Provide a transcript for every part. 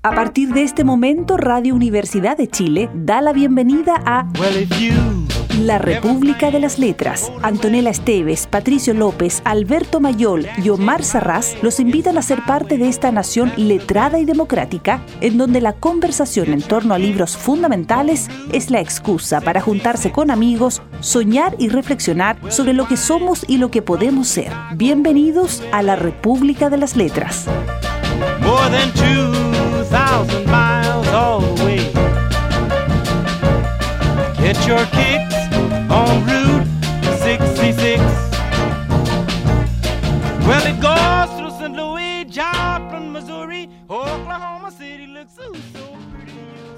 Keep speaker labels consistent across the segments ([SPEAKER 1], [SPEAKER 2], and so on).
[SPEAKER 1] A partir de este momento, Radio Universidad de Chile da la bienvenida a La República de las Letras. Antonella Esteves, Patricio López, Alberto Mayol y Omar Sarraz los invitan a ser parte de esta nación letrada y democrática, en donde la conversación en torno a libros fundamentales es la excusa para juntarse con amigos, soñar y reflexionar sobre lo que somos y lo que podemos ser. Bienvenidos a La República de las Letras.
[SPEAKER 2] More than 2,000 miles away. Get your kicks on Route 66. Well, it goes through St. Louis, Joplin, Missouri, Oklahoma City looks so pretty.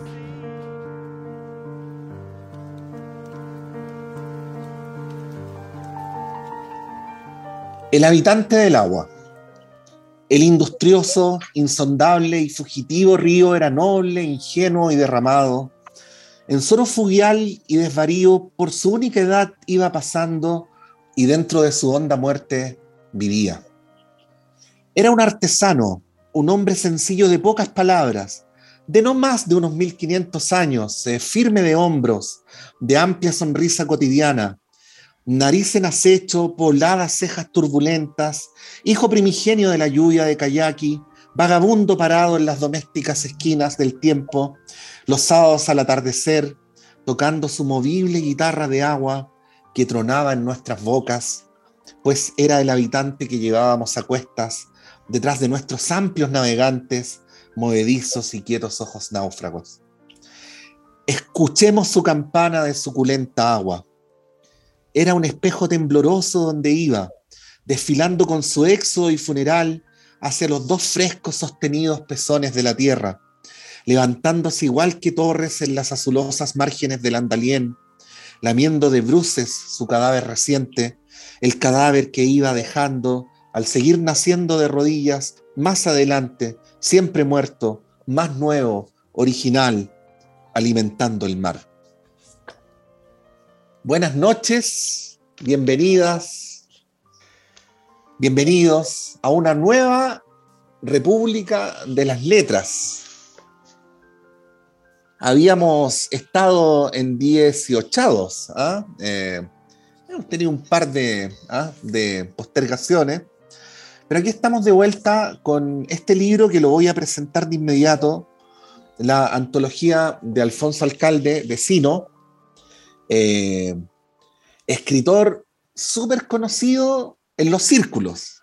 [SPEAKER 3] El habitante del agua. El industrioso, insondable y fugitivo río era noble, ingenuo y derramado. En solo fugial y desvarío, por su única edad iba pasando y dentro de su honda muerte vivía. Era un artesano, un hombre sencillo de pocas palabras, de no más de unos 1500 años, firme de hombros, de amplia sonrisa cotidiana, nariz en acecho, pobladas cejas turbulentas, hijo primigenio de la lluvia de Kayaki, vagabundo parado en las domésticas esquinas del tiempo, los sábados al atardecer, tocando su movible guitarra de agua que tronaba en nuestras bocas, pues era el habitante que llevábamos a cuestas detrás de nuestros amplios navegantes, movedizos y quietos ojos náufragos. Escuchemos su campana de suculenta agua. Era un espejo tembloroso donde iba, desfilando con su éxodo y funeral hacia los dos frescos sostenidos pezones de la tierra, levantándose igual que torres en las azulosas márgenes del Andalién, lamiendo de bruces su cadáver reciente, el cadáver que iba dejando al seguir naciendo de rodillas más adelante, siempre muerto, más nuevo, original, alimentando el mar. Buenas noches, bienvenidas, bienvenidos a una nueva República de las Letras. Habíamos estado en 18, hemos tenido un par de postergaciones, pero aquí estamos de vuelta con este libro que lo voy a presentar de inmediato, la antología de Alfonso Alcalde, Vecino, escritor súper conocido en los círculos,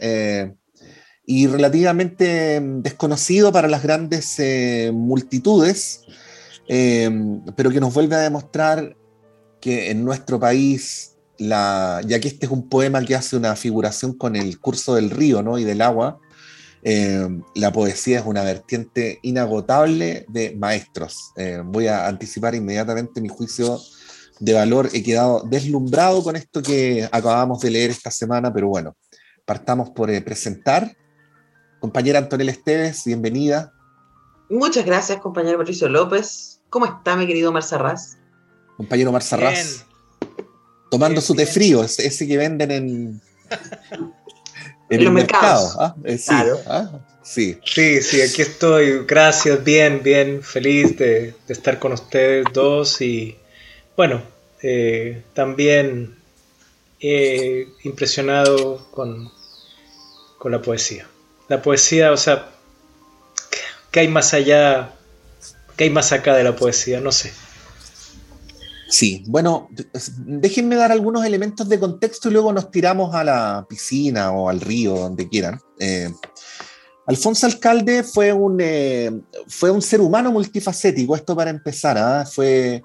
[SPEAKER 3] y relativamente desconocido para las grandes multitudes, pero que nos vuelve a demostrar que en nuestro país, ya que este es un poema que hace una figuración con el curso del río, ¿no? Y del agua, la poesía es una vertiente inagotable de maestros. Voy a anticipar inmediatamente mi juicio de valor. He quedado deslumbrado con esto que acabamos de leer esta semana, pero bueno, partamos por presentar. Compañera Antonella Esteves, bienvenida.
[SPEAKER 4] Muchas gracias, compañero Patricio López. ¿Cómo está, mi querido Omar Sarraz?
[SPEAKER 3] Compañero Omar Sarraz, tomando su té frío, ese que venden en
[SPEAKER 4] los mercados.
[SPEAKER 3] Sí,
[SPEAKER 4] claro.
[SPEAKER 3] Sí,
[SPEAKER 5] aquí estoy. Gracias, bien feliz de estar con ustedes dos y bueno, también impresionado con la poesía. La poesía, o sea, ¿qué hay más allá? ¿Qué hay más acá de la poesía? No sé.
[SPEAKER 3] Sí, bueno, déjenme dar algunos elementos de contexto y luego nos tiramos a la piscina o al río, donde quieran. Alfonso Alcalde fue un ser humano multifacético, esto para empezar, fue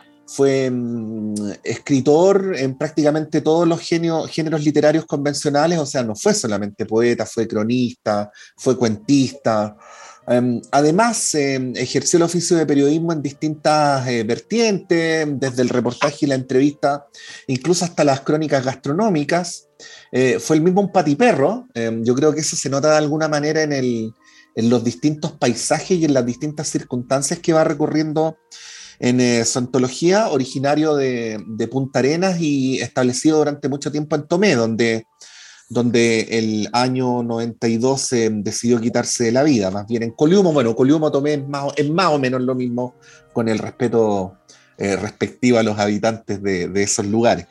[SPEAKER 3] escritor en prácticamente todos los géneros literarios convencionales, o sea, no fue solamente poeta, fue cronista, fue cuentista. Además, ejerció el oficio de periodismo en distintas vertientes, desde el reportaje y la entrevista, incluso hasta las crónicas gastronómicas. Fue el mismo un patiperro. Yo creo que eso se nota de alguna manera en los distintos paisajes y en las distintas circunstancias que va recorriendo en su antología, originario de Punta Arenas y establecido durante mucho tiempo en Tomé, donde donde el año 92 decidió quitarse la vida, más bien en Coliumo. Bueno, Coliumo tomé es más o menos lo mismo, con el respeto respectivo a los habitantes de esos lugares.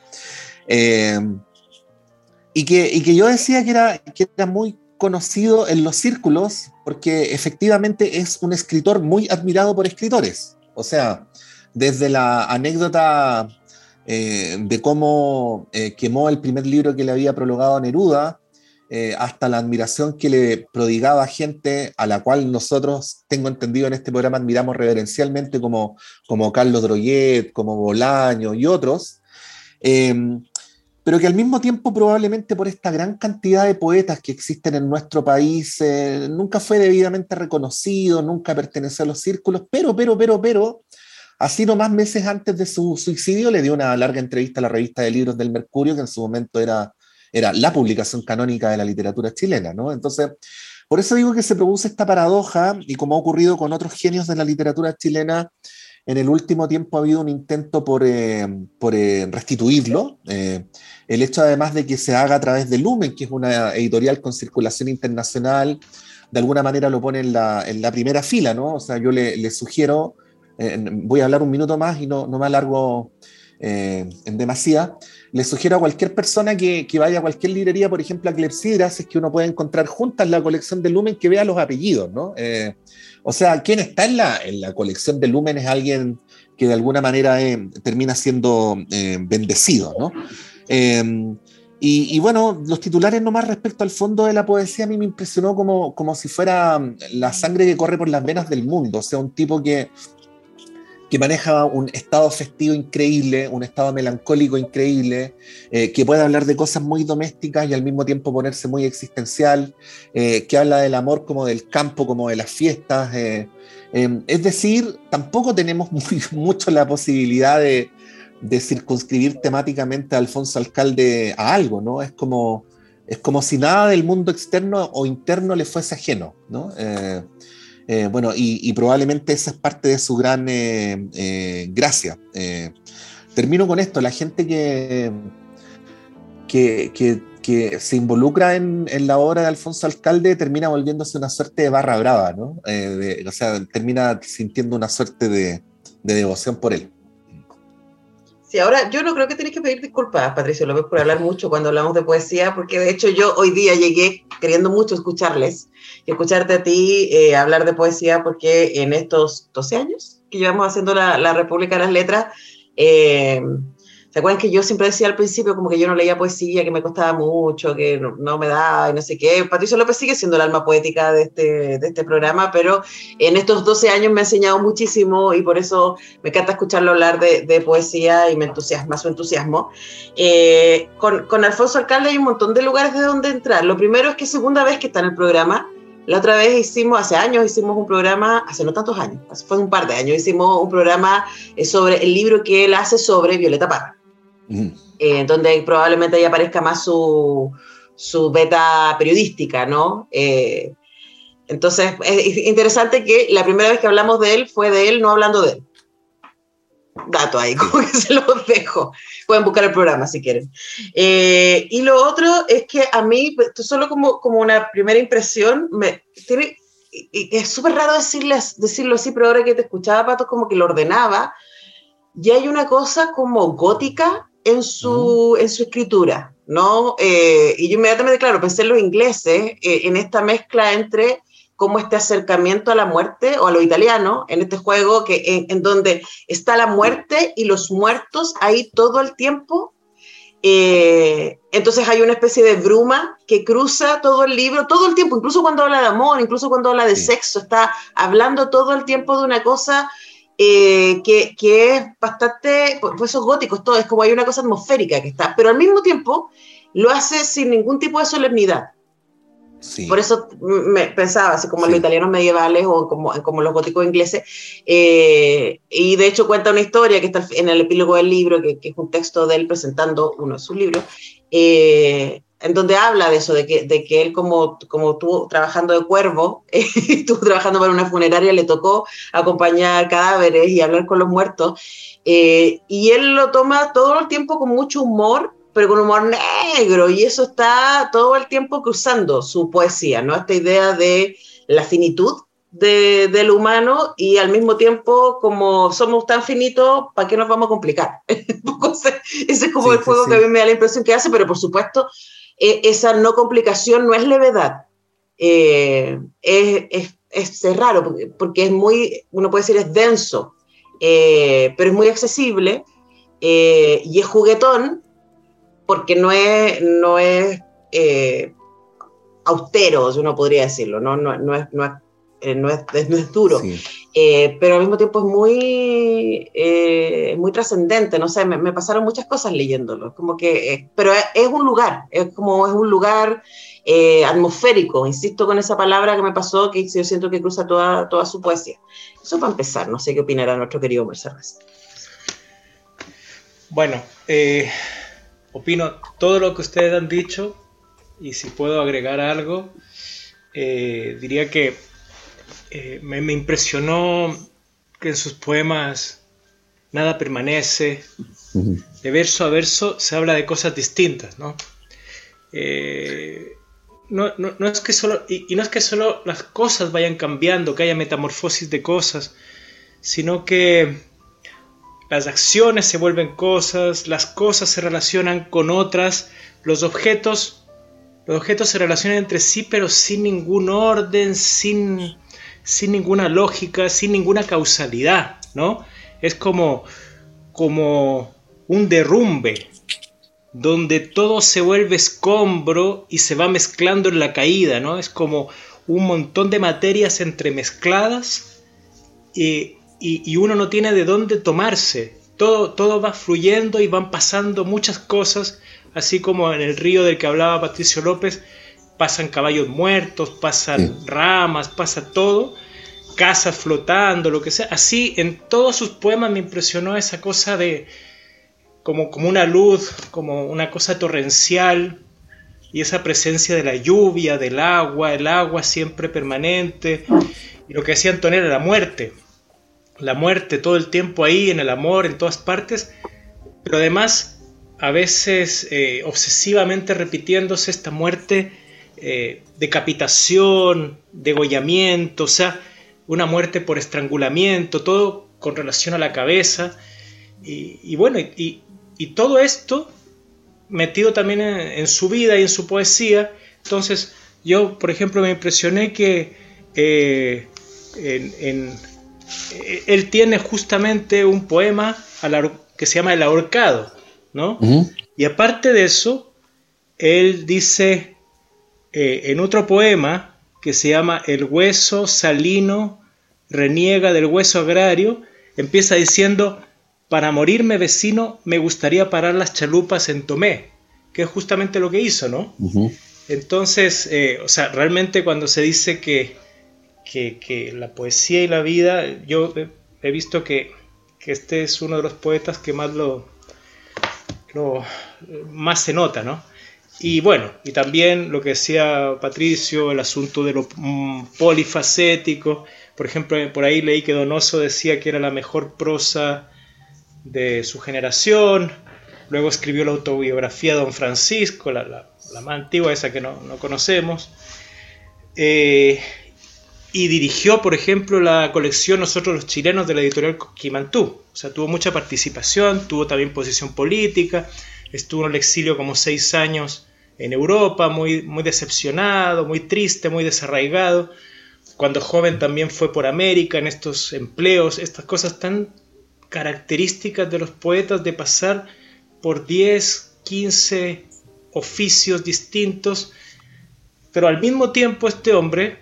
[SPEAKER 3] Y que yo decía que era muy conocido en los círculos, porque efectivamente es un escritor muy admirado por escritores. O sea, desde la anécdota de cómo quemó el primer libro que le había prologado a Neruda, hasta la admiración que le prodigaba gente a la cual nosotros, tengo entendido en este programa, admiramos reverencialmente, como Carlos Droyet, como Bolaño y otros, pero que al mismo tiempo, probablemente por esta gran cantidad de poetas que existen en nuestro país, nunca fue debidamente reconocido, nunca perteneció a los círculos, pero, así nomás meses antes de su suicidio, le dio una larga entrevista a la revista de libros del Mercurio, que en su momento era la publicación canónica de la literatura chilena, ¿no? Entonces, por eso digo que se produce esta paradoja, y como ha ocurrido con otros genios de la literatura chilena, en el último tiempo ha habido un intento por restituirlo. El hecho, además, de que se haga a través de Lumen, que es una editorial con circulación internacional, de alguna manera lo pone en la primera fila, ¿no? O sea, yo le sugiero, voy a hablar un minuto más y no me alargo en demasía, le sugiero a cualquier persona que vaya a cualquier librería, por ejemplo a Clepsidra, si es que uno puede encontrar juntas la colección de Lumen, que vea los apellidos, ¿no? O sea, quien está en la colección de Lumen es alguien que de alguna manera termina siendo bendecido, ¿no? Y bueno, los titulares nomás respecto al fondo de la poesía, a mí me impresionó como si fuera la sangre que corre por las venas del mundo. O sea, un tipo que maneja un estado festivo increíble, un estado melancólico increíble, que puede hablar de cosas muy domésticas y al mismo tiempo ponerse muy existencial, que habla del amor como del campo, como de las fiestas. Es decir, tampoco tenemos mucho la posibilidad de circunscribir temáticamente a Alfonso Alcalde a algo, ¿no? Es como si nada del mundo externo o interno le fuese ajeno, ¿no? Bueno, y probablemente esa es parte de su gran gracia. Termino con esto: la gente que se involucra en la obra de Alfonso Alcalde termina volviéndose una suerte de barra brava, ¿no? O sea, termina sintiendo una suerte de devoción por él.
[SPEAKER 4] Sí, ahora yo no creo que tenés que pedir disculpas, Patricio López, por hablar mucho cuando hablamos de poesía, porque de hecho yo hoy día llegué queriendo mucho escucharles y escucharte a ti hablar de poesía, porque en estos 12 años que llevamos haciendo la República de las Letras, ¿se acuerdan que yo siempre decía al principio como que yo no leía poesía, que me costaba mucho, que no me daba y no sé qué? Patricio López sigue siendo el alma poética de este programa, pero en estos 12 años me ha enseñado muchísimo y por eso me encanta escucharlo hablar de poesía y me entusiasma su entusiasmo. Con Alfonso Alcalde hay un montón de lugares de donde entrar. Lo primero es que es segunda vez que está en el programa. La otra vez hace años hicimos un programa, hace no tantos años, fue un par de años, hicimos un programa sobre el libro que él hace sobre Violeta Parra. Donde probablemente ahí aparezca más su beta periodística, ¿no? Entonces es interesante que la primera vez que hablamos de él fue de él no hablando de él. Dato ahí, como que se los dejo. Pueden buscar el programa si quieren. Y lo otro es que a mí, solo como una primera impresión, es súper raro decirlo así, pero ahora que te escuchaba, Pato, como que lo ordenaba, y hay una cosa como gótica en su escritura, ¿no? Y yo inmediatamente, claro, pensé en los ingleses, en esta mezcla entre como este acercamiento a la muerte o a lo italiano, en este juego en donde está la muerte y los muertos ahí todo el tiempo. Entonces hay una especie de bruma que cruza todo el libro, todo el tiempo, incluso cuando habla de amor, incluso cuando habla de sexo, está hablando todo el tiempo de una cosa que es bastante, pues esos góticos, todo, es como hay una cosa atmosférica que está, pero al mismo tiempo lo hace sin ningún tipo de solemnidad. Sí. Por eso me pensaba, así como en los italianos medievales o como los góticos ingleses, y de hecho cuenta una historia que está en el epílogo del libro, que es un texto de él presentando uno de sus libros, en donde habla de eso, de que él como estuvo trabajando de cuervo, estuvo trabajando para una funeraria, le tocó acompañar cadáveres y hablar con los muertos, y él lo toma todo el tiempo con mucho humor, pero con humor negro, y eso está todo el tiempo cruzando su poesía, ¿no? Esta idea de la finitud del humano, y al mismo tiempo, como somos tan finitos, ¿para qué nos vamos a complicar? Ese es como el juego que a mí me da la impresión que hace, pero por supuesto, esa no complicación no es levedad. Es raro, porque es muy, uno puede decir es denso, pero es muy accesible, y es juguetón, porque no es austero, uno podría decirlo, no es duro, sí. Pero al mismo tiempo es muy trascendente, no sé, me pasaron muchas cosas leyéndolo, como que, pero es un lugar, es un lugar atmosférico, insisto con esa palabra que me pasó, que yo siento que cruza toda su poesía. Eso para empezar, no sé qué opinará nuestro querido Mercedes.
[SPEAKER 5] Bueno, opino todo lo que ustedes han dicho, y si puedo agregar algo, diría que me impresionó que en sus poemas nada permanece, de verso a verso se habla de cosas distintas, ¿no? No es que solo, y no es que solo las cosas vayan cambiando, que haya metamorfosis de cosas, sino que las acciones se vuelven cosas, las cosas se relacionan con otras, los objetos se relacionan entre sí, pero sin ningún orden, sin ninguna lógica, sin ninguna causalidad, ¿no? Es como un derrumbe, donde todo se vuelve escombro y se va mezclando en la caída, ¿no? Es como un montón de materias entremezcladas, y uno no tiene de dónde tomarse. Todo va fluyendo y van pasando muchas cosas, así como en el río del que hablaba Patricio López, pasan caballos muertos, pasan ramas, pasa todo, casas flotando, lo que sea. Así en todos sus poemas me impresionó esa cosa de como una luz, como una cosa torrencial, y esa presencia de la lluvia, del agua, el agua siempre permanente, y lo que decía Antonella, la muerte todo el tiempo ahí, en el amor, en todas partes, pero además a veces obsesivamente repitiéndose esta muerte, decapitación, degollamiento, o sea, una muerte por estrangulamiento, todo con relación a la cabeza, y bueno, y todo esto metido también en su vida y en su poesía. Entonces yo, por ejemplo, me impresioné que él tiene justamente un poema que se llama El ahorcado, ¿no? Uh-huh. Y aparte de eso, él dice en otro poema que se llama El hueso salino reniega del hueso agrario, empieza diciendo: para morirme, vecino, me gustaría parar las chalupas en Tomé, que es justamente lo que hizo, ¿no? Uh-huh. Entonces, o sea, realmente cuando se dice que la poesía y la vida, yo he visto que este es uno de los poetas que más más se nota, ¿no? Y bueno, y también lo que decía Patricio, el asunto de lo polifacético. Por ejemplo, por ahí leí que Donoso decía que era la mejor prosa de su generación. Luego escribió la autobiografía de Don Francisco, la más antigua, esa que no conocemos. Y dirigió, por ejemplo, la colección Nosotros los Chilenos de la editorial Coquimantú. O sea, tuvo mucha participación, tuvo también posición política, estuvo en el exilio como 6 años en Europa, muy decepcionado, muy triste, muy desarraigado. Cuando joven también fue por América en estos empleos, estas cosas tan características de los poetas, de pasar por 10, 15 oficios distintos, pero al mismo tiempo este hombre,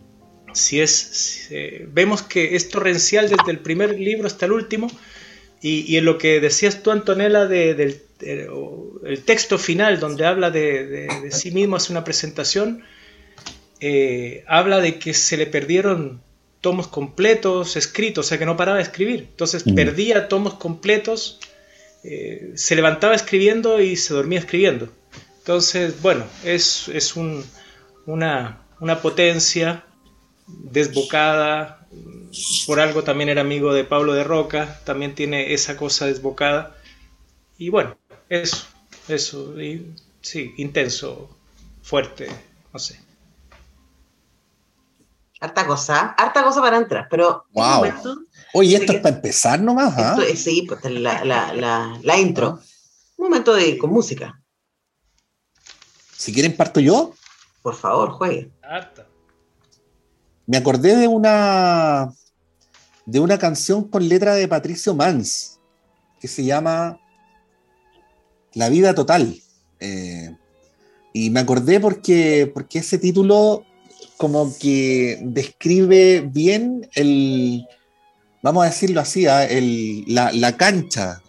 [SPEAKER 5] vemos que es torrencial desde el primer libro hasta el último, y en lo que decías tú, Antonella, del texto final, donde habla de sí mismo, hace una presentación, habla de que se le perdieron tomos completos escritos, o sea que no paraba de escribir, entonces perdía tomos completos, se levantaba escribiendo y se dormía escribiendo. Entonces, bueno, es una potencia desbocada. Por algo también era amigo de Pablo de Roca, también tiene esa cosa desbocada. Y bueno, eso eso, sí, intenso, fuerte, no sé.
[SPEAKER 4] Harta cosa para entrar, pero
[SPEAKER 3] Wow.
[SPEAKER 4] un momento.
[SPEAKER 3] Oye, esto es para empezar nomás, ¿ah?
[SPEAKER 4] Esto es, sí, pues la intro. Un momento con música.
[SPEAKER 3] Si quieren parto yo.
[SPEAKER 4] Por favor, juegue.
[SPEAKER 5] Harta.
[SPEAKER 3] Me acordé de una canción con letra de Patricio Mans que se llama La vida total. Y me acordé porque ese título como que describe bien vamos a decirlo así, la cancha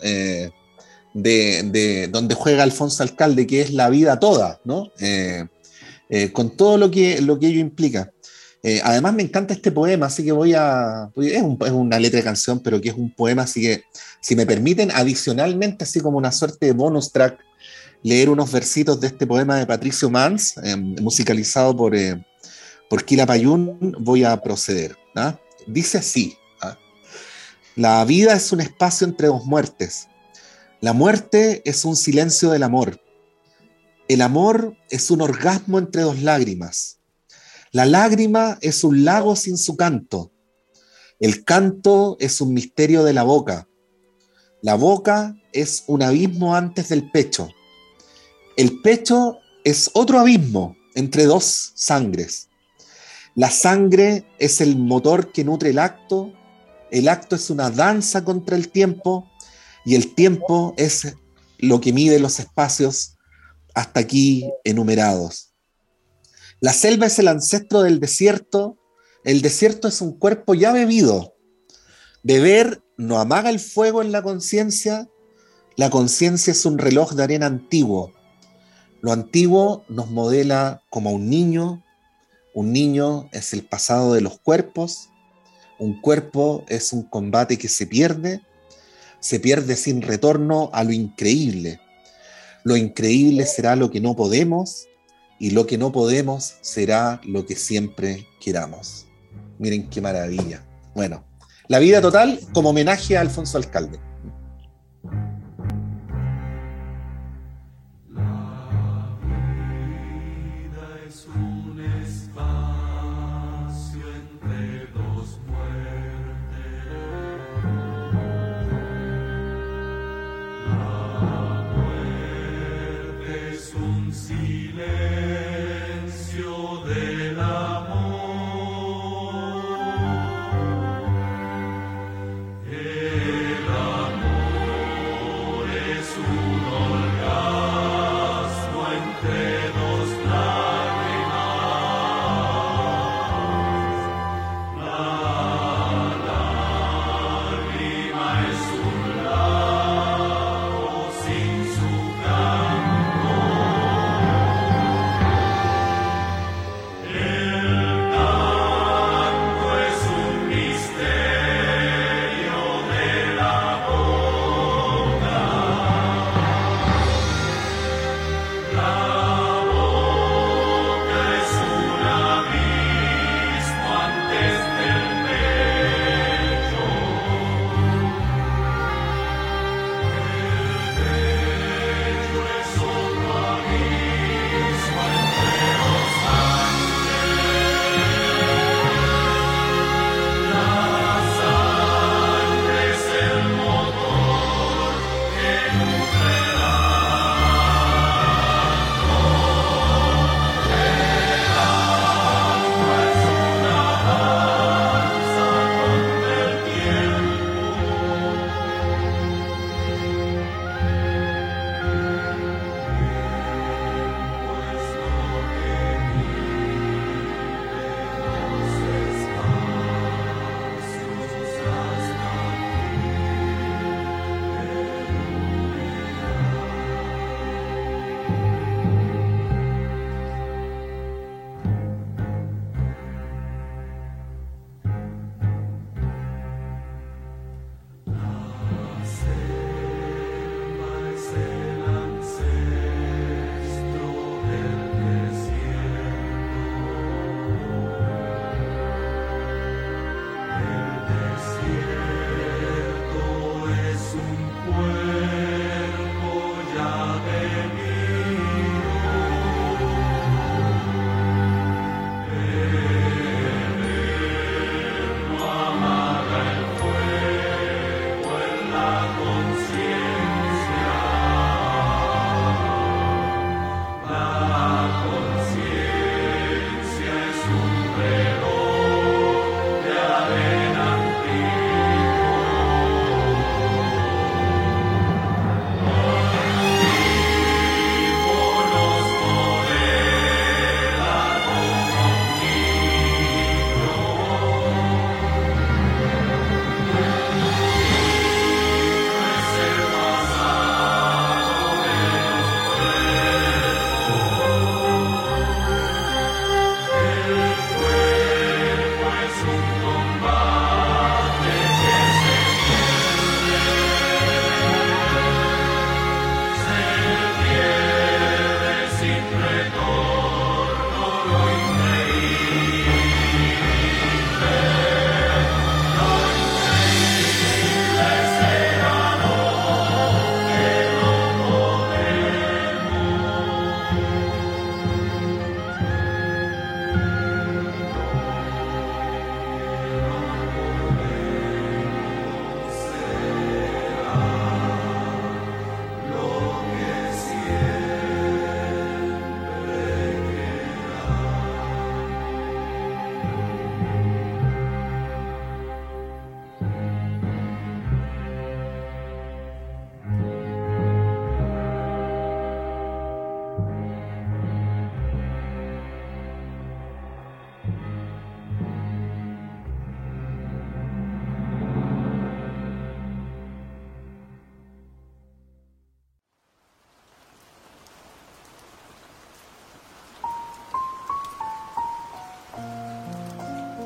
[SPEAKER 3] de donde juega Alfonso Alcalde, que es la vida toda, ¿no? Con todo lo que ello implica. Además me encanta este poema, así que es una letra de canción, pero que es un poema, así que si me permiten, adicionalmente, así como una suerte de bonus track, leer unos versitos de este poema de Patricio Mans, musicalizado por Kila Payún, voy a proceder. ¿Ah? Dice así: ¿ah? La vida es un espacio entre dos muertes. La muerte es un silencio del amor. El amor es un orgasmo entre dos lágrimas. La lágrima es un lago sin su canto. El canto es un misterio de la boca. La boca es un abismo antes del pecho. El pecho es otro abismo entre dos sangres. La sangre es el motor que nutre el acto es una danza contra el tiempo, y el tiempo es lo que mide los espacios hasta aquí enumerados. La selva es el ancestro del desierto, el desierto es un cuerpo ya bebido. Beber no amaga el fuego en la conciencia es un reloj de arena antiguo. Lo antiguo nos modela como un niño es el pasado de los cuerpos, un cuerpo es un combate que se pierde sin retorno a lo increíble. Lo increíble será lo que no podemos, y lo que no podemos será lo que siempre queramos. Miren qué maravilla. Bueno, La vida total como homenaje a Alfonso Alcalde.
[SPEAKER 6] El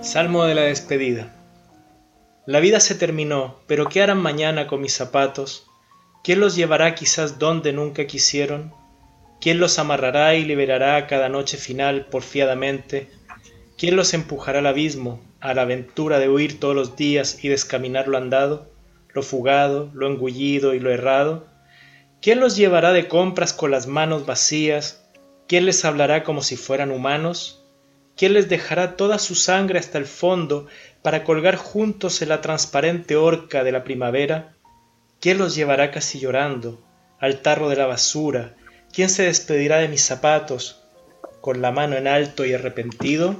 [SPEAKER 5] Salmo de la despedida. La vida se terminó, pero ¿qué harán mañana con mis zapatos? ¿Quién los llevará quizás donde nunca quisieron? ¿Quién los amarrará y liberará cada noche final porfiadamente? ¿Quién los empujará al abismo, a la aventura de huir todos los días y descaminar lo andado, lo fugado, lo engullido y lo errado? ¿Quién los llevará de compras con las manos vacías? ¿Quién les hablará como si fueran humanos? ¿Quién les dejará toda su sangre hasta el fondo para colgar juntos en la transparente horca de la primavera? ¿Quién los llevará casi llorando al tarro de la basura? ¿Quién se despedirá de mis zapatos con la mano en alto y arrepentido?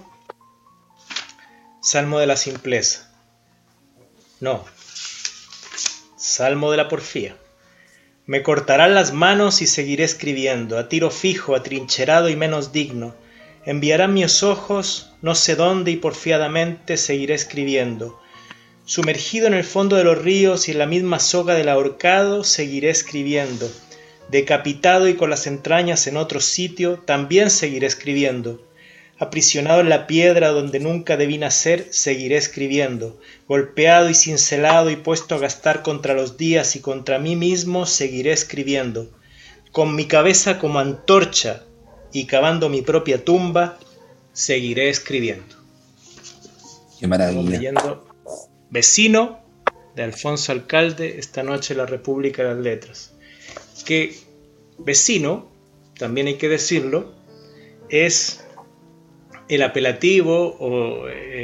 [SPEAKER 5] Salmo de la simpleza. No. Salmo de la porfía. Me cortarán las manos y seguiré escribiendo, a tiro fijo, atrincherado y menos digno. Enviarán mis ojos, no sé dónde, y porfiadamente seguiré escribiendo. Sumergido en el fondo de los ríos y en la misma soga del ahorcado, seguiré escribiendo. Decapitado y con las entrañas en otro sitio, también seguiré escribiendo. Aprisionado en la piedra donde nunca debí nacer, seguiré escribiendo. Golpeado y cincelado y puesto a gastar contra los días y contra mí mismo, seguiré escribiendo. Con mi cabeza como antorcha y cavando mi propia tumba, seguiré escribiendo.
[SPEAKER 3] Qué maravilla.
[SPEAKER 5] Estamos leyendo Vecino, de Alfonso Alcalde, esta noche en la República de las Letras. Que vecino, también hay que decirlo, es el apelativo o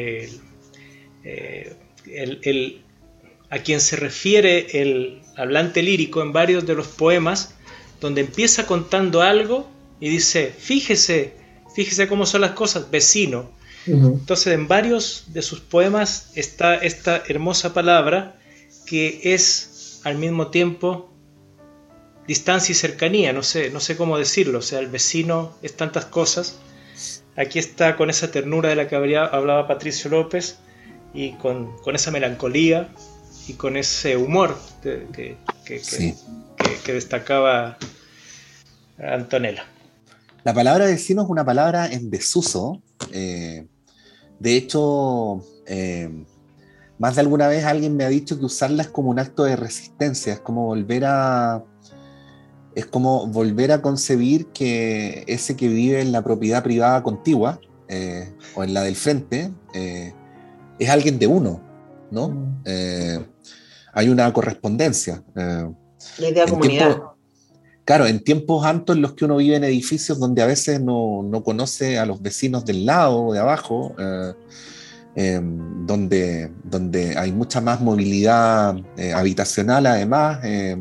[SPEAKER 5] a quien se refiere el hablante lírico en varios de los poemas, donde empieza contando algo y dice, fíjese cómo son las cosas, vecino. Entonces en varios de sus poemas está esta hermosa palabra que es al mismo tiempo distancia y cercanía, no sé cómo decirlo, o sea, el vecino es tantas cosas. Aquí está con esa ternura de la que hablaba Patricio López y con esa melancolía y con ese humor que destacaba Antonella.
[SPEAKER 3] La palabra vecino es una palabra en desuso. De hecho, más de alguna vez alguien me ha dicho que usarla es como un acto de resistencia, es como volver a concebir que ese que vive en la propiedad privada contigua o en la del frente es alguien de uno, ¿no? Hay una correspondencia.
[SPEAKER 4] La idea de comunidad.
[SPEAKER 3] Claro, en tiempos antes en los que uno vive en edificios donde a veces no conoce a los vecinos del lado o de abajo, donde hay mucha más movilidad habitacional además,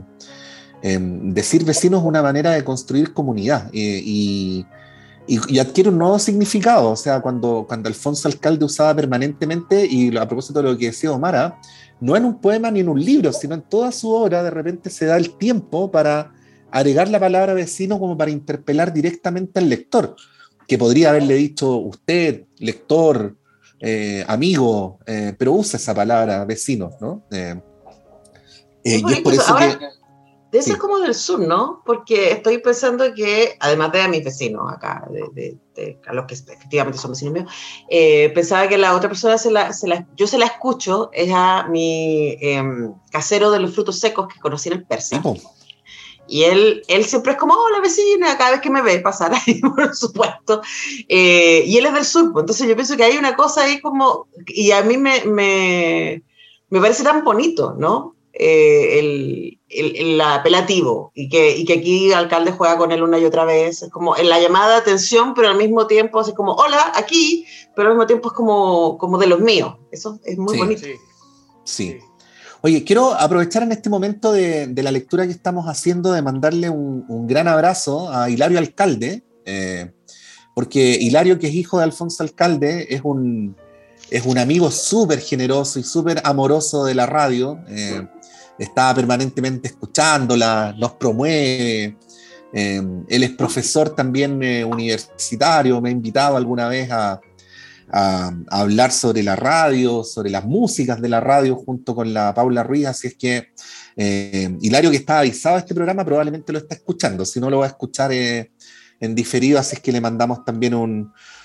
[SPEAKER 3] decir vecino es una manera de construir comunidad y adquiere un nuevo significado. O sea, cuando Alfonso Alcalde usaba permanentemente, y a propósito de lo que decía Omara, no en un poema ni en un libro, sino en toda su obra, de repente se da el tiempo para agregar la palabra vecino como para interpelar directamente al lector, que podría haberle dicho usted, lector, amigo, pero usa esa palabra vecino, ¿no? Y es por eso
[SPEAKER 4] ahora,
[SPEAKER 3] que...
[SPEAKER 4] Debe ser como del sur, ¿no? Porque estoy pensando que, además de a mis vecinos acá, a los que efectivamente son vecinos míos, pensaba que la otra persona yo se la escucho, es a mi casero de los frutos secos que conocí en el Persa. Y él siempre es como, hola vecina, cada vez que me ve pasar ahí, por supuesto. Y él es del sur, pues, entonces yo pienso que hay una cosa ahí como, y a mí me parece tan bonito, ¿no? El apelativo, y que aquí Alcalde juega con él una y otra vez, es como en la llamada de atención, pero al mismo tiempo es como, hola, aquí, pero al mismo tiempo es como de los míos. Eso es muy bonito.
[SPEAKER 3] Sí. Oye, quiero aprovechar en este momento de la lectura que estamos haciendo de mandarle un gran abrazo a Hilario Alcalde, porque Hilario, que es hijo de Alfonso Alcalde, es un amigo súper generoso y súper amoroso de la radio. Está permanentemente escuchándola, nos promueve. Él es profesor también universitario, me ha invitado alguna vez a hablar sobre la radio, sobre las músicas de la radio junto con la Paula Ruiz, así es que Hilario, que está avisado a este programa, probablemente lo está escuchando, si no lo va a escuchar en diferido, así es que le mandamos también un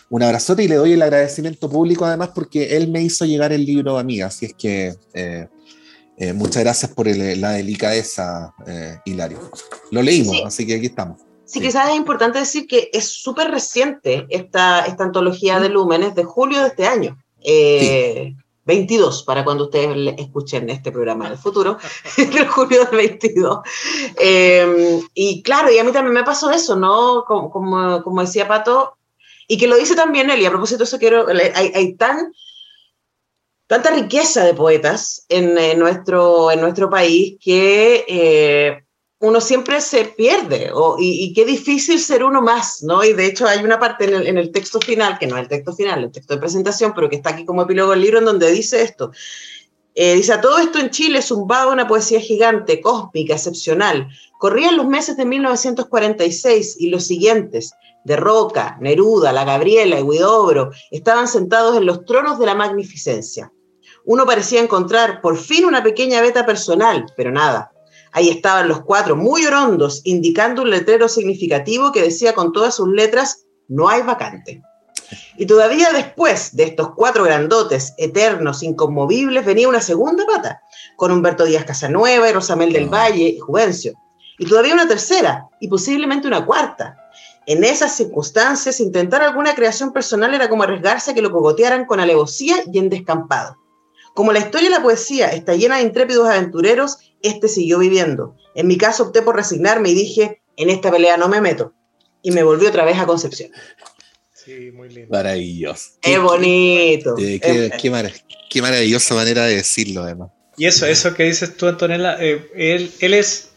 [SPEAKER 3] un abrazote y le doy el agradecimiento público además porque él me hizo llegar el libro a mí, así es que muchas gracias por la delicadeza, Hilario. Lo leímos, sí. Así que aquí estamos.
[SPEAKER 4] Sí, quizás es importante decir que es súper reciente esta antología de Lúmenes de julio de este año. Sí. 22, para cuando ustedes escuchen este programa en el futuro, en julio del 22. Y claro, y a mí también me pasó eso, ¿no? Como decía Pato, y que lo dice también él, y a propósito de eso hay tanta riqueza de poetas en nuestro país que uno siempre se pierde, y qué difícil ser uno más, ¿no? Y de hecho hay una parte en el texto final, que no es el texto final, el texto de presentación, pero que está aquí como epílogo del libro, en donde dice esto. Dice, a todo esto en Chile zumbaba una poesía gigante, cósmica, excepcional. Corrían los meses de 1946 y los siguientes. De Roca, Neruda, La Gabriela y Huidobro estaban sentados en los tronos de la magnificencia. Uno parecía encontrar por fin una pequeña veta personal, pero nada. Ahí estaban los cuatro muy orondos, indicando un letrero significativo que decía con todas sus letras, no hay vacante. Y todavía después de estos cuatro grandotes, eternos, inconmovibles, venía una segunda pata, con Humberto Díaz Casanueva y Rosamel del Valle y Juvencio. Y todavía una tercera, y posiblemente una cuarta. En esas circunstancias, intentar alguna creación personal era como arriesgarse a que lo cogotearan con alevosía y en descampado. Como la historia y la poesía está llena de intrépidos aventureros, siguió viviendo. En mi caso opté por resignarme y dije, en esta pelea no me meto. Y me volví otra vez a Concepción.
[SPEAKER 5] Sí, muy lindo.
[SPEAKER 3] Maravilloso.
[SPEAKER 4] Es bonito.
[SPEAKER 3] Qué maravillosa manera de decirlo, además.
[SPEAKER 5] Y eso que dices tú, Antonella, él es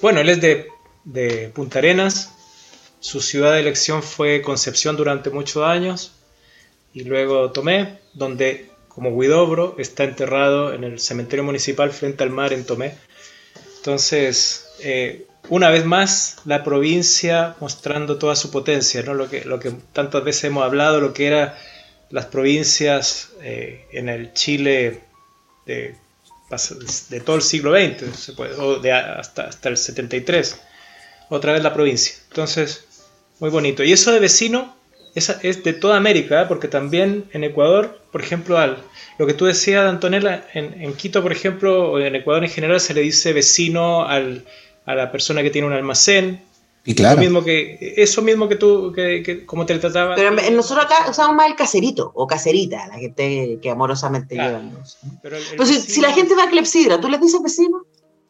[SPEAKER 5] de Punta Arenas. Su ciudad de elección fue Concepción durante muchos años. Y luego Tomé, donde, como Huidobro, está enterrado en el cementerio municipal frente al mar en Tomé. Entonces, una vez más, la provincia mostrando toda su potencia, ¿no? Lo que tantas veces hemos hablado, lo que eran las provincias en el Chile de todo el siglo XX, hasta el 73. Otra vez la provincia. Entonces, muy bonito. Y eso de vecino es de toda América, porque también en Ecuador, por ejemplo, lo que tú decías, Antonella, en Quito, por ejemplo, o en Ecuador en general, se le dice vecino a la persona que tiene un almacén.
[SPEAKER 3] Y claro.
[SPEAKER 5] Eso mismo que tú, que como te trataba.
[SPEAKER 4] Pero nosotros acá usamos más el caserito o caserita, la gente que amorosamente llevamos.
[SPEAKER 5] Pero
[SPEAKER 4] si la gente va a Clepsidra, ¿tú les dices vecino?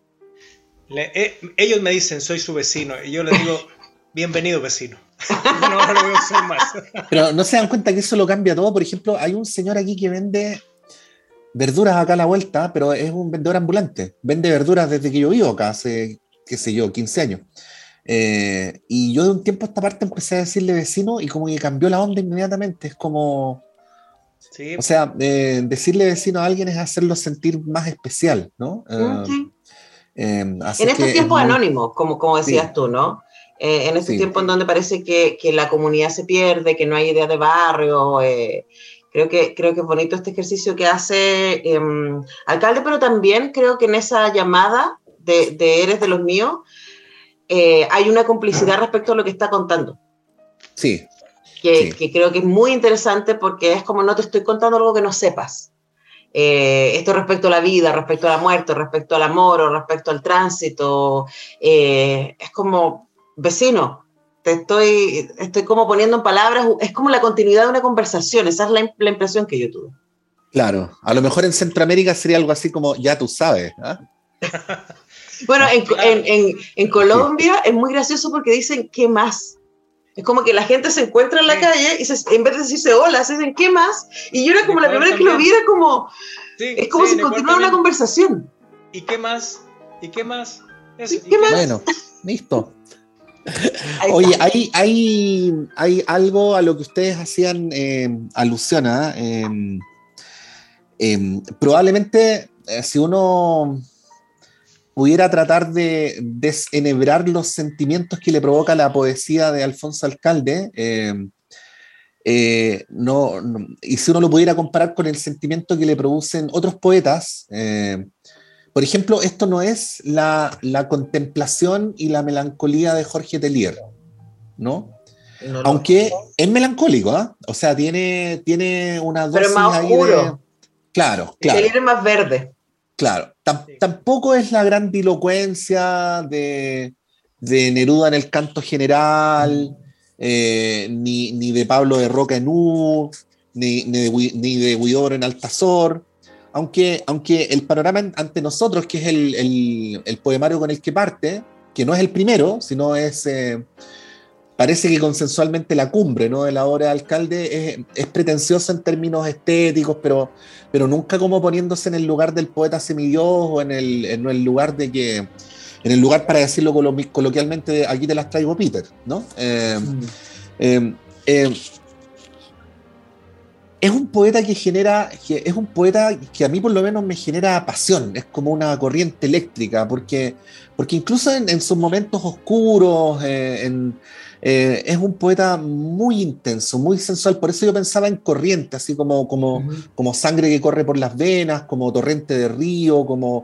[SPEAKER 5] Ellos me dicen, soy su vecino, y yo les digo, bienvenido vecino. No lo voy a usar más.
[SPEAKER 3] Pero no se dan cuenta que eso lo cambia todo. Por ejemplo, hay un señor aquí que vende verduras acá a la vuelta, pero es un vendedor ambulante. Vende verduras desde que yo vivo acá, hace, qué sé yo, 15 años. Y yo de un tiempo a esta parte empecé a decirle vecino y como que cambió la onda inmediatamente. Es como... Sí. O sea, decirle vecino a alguien es hacerlo sentir más especial, ¿no?
[SPEAKER 4] Sí. En estos tiempos anónimos, como decías sí. Tú, ¿no? En este tiempo en donde parece que la comunidad se pierde, que no hay idea de barrio, creo que es bonito este ejercicio que hace alcalde, pero también creo que en esa llamada de Eres de los míos hay una complicidad respecto a lo que está contando.
[SPEAKER 3] Sí.
[SPEAKER 4] Que creo que es muy interesante porque es como no te estoy contando algo que no sepas. Esto respecto a la vida, respecto a la muerte, respecto al amor o respecto al tránsito, es como... Vecino, te estoy como poniendo en palabras, es como la continuidad de una conversación, esa es la impresión que yo tuve.
[SPEAKER 3] Claro, a lo mejor en Centroamérica sería algo así como, ya tú sabes. ¿Eh?
[SPEAKER 4] Bueno, en Colombia es muy gracioso porque dicen, ¿qué más? Es como que la gente se encuentra en la calle y en vez de decirse hola, se dicen, ¿qué más? Y yo era como la primera que lo vi, era como, es como si continuara una conversación.
[SPEAKER 5] ¿Y qué más? ¿Y qué más?
[SPEAKER 4] ¿Y qué más?
[SPEAKER 3] Bueno, listo. Oye, hay algo a lo que ustedes hacían alusión a. Probablemente, si uno pudiera tratar de desenhebrar los sentimientos que le provoca la poesía de Alfonso Alcalde, y si uno lo pudiera comparar con el sentimiento que le producen otros poetas, por ejemplo, esto no es la contemplación y la melancolía de Jorge Telier, ¿no?
[SPEAKER 4] No
[SPEAKER 3] Aunque es melancólico, ¿eh? O sea, tiene una dosis.
[SPEAKER 4] Pero es más
[SPEAKER 3] ahí
[SPEAKER 4] oscuro.
[SPEAKER 3] Claro.
[SPEAKER 4] El libro es más verde.
[SPEAKER 3] Claro. Tampoco es la grandilocuencia de Neruda en el canto general, ni de Pablo de Roca en U, ni de Huidobro en Altazor. Aunque el panorama ante nosotros, que es el poemario con el que parte, que no es el primero, sino es, parece que consensualmente la cumbre, ¿no?, de la obra de Alcalde, es pretenciosa en términos estéticos, pero nunca como poniéndose en el lugar del poeta semidios o en el lugar de que, en el lugar, para decirlo coloquialmente, de aquí te las traigo, Peter, ¿no? Es un poeta es un poeta que a mí por lo menos me genera pasión, es como una corriente eléctrica, porque incluso en sus momentos oscuros, es un poeta muy intenso, muy sensual. Por eso yo pensaba en corriente, así como sangre que corre por las venas, como torrente de río, como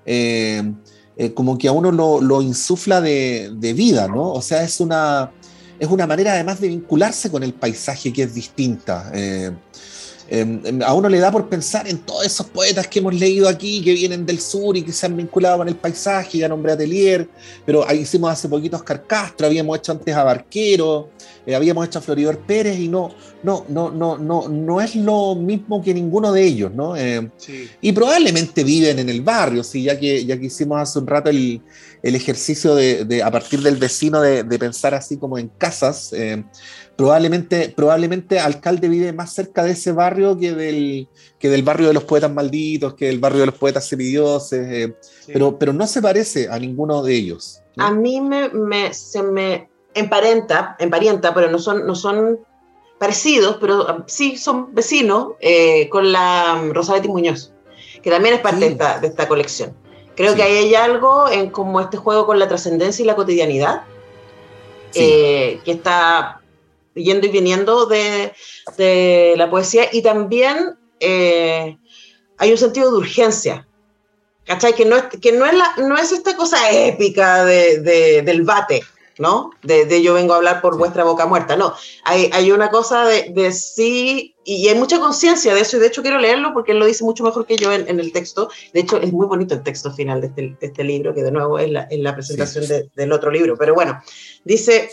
[SPEAKER 3] que a uno lo insufla de vida, ¿no? O sea, es una manera además de vincularse con el paisaje que es distinta. A uno le da por pensar en todos esos poetas que hemos leído aquí, que vienen del sur y que se han vinculado con el paisaje. Ya nombré a Atelier, pero ahí hicimos hace poquito a Oscar Castro, habíamos hecho antes a Barquero, habíamos hecho a Floridor Pérez, y no es lo mismo que ninguno de ellos, ¿no?
[SPEAKER 5] Sí.
[SPEAKER 3] Y probablemente viven en el barrio, ¿sí? ya que hicimos hace un rato el ejercicio de a partir del vecino de pensar así como en casas. Probablemente Alcalde vive más cerca de ese barrio que del barrio de los poetas malditos, que del barrio de los poetas semidioses, sí. pero no se parece a ninguno de ellos, ¿no?
[SPEAKER 4] A mí se me emparenta, pero no son parecidos, pero sí son vecinos, con la Rosalety Muñoz, que también es parte de esta colección. Creo que ahí hay algo en como este juego con la trascendencia y la cotidianidad, que está yendo y viniendo de la poesía, y también hay un sentido de urgencia, ¿cachai? Que no es esta cosa épica del bate, ¿no? De yo vengo a hablar por vuestra boca muerta, no. Hay una cosa de sí, y hay mucha conciencia de eso, y de hecho quiero leerlo porque él lo dice mucho mejor que yo en el texto. De hecho, es muy bonito el texto final de este libro, que de nuevo es la presentación del otro libro. Pero bueno, dice...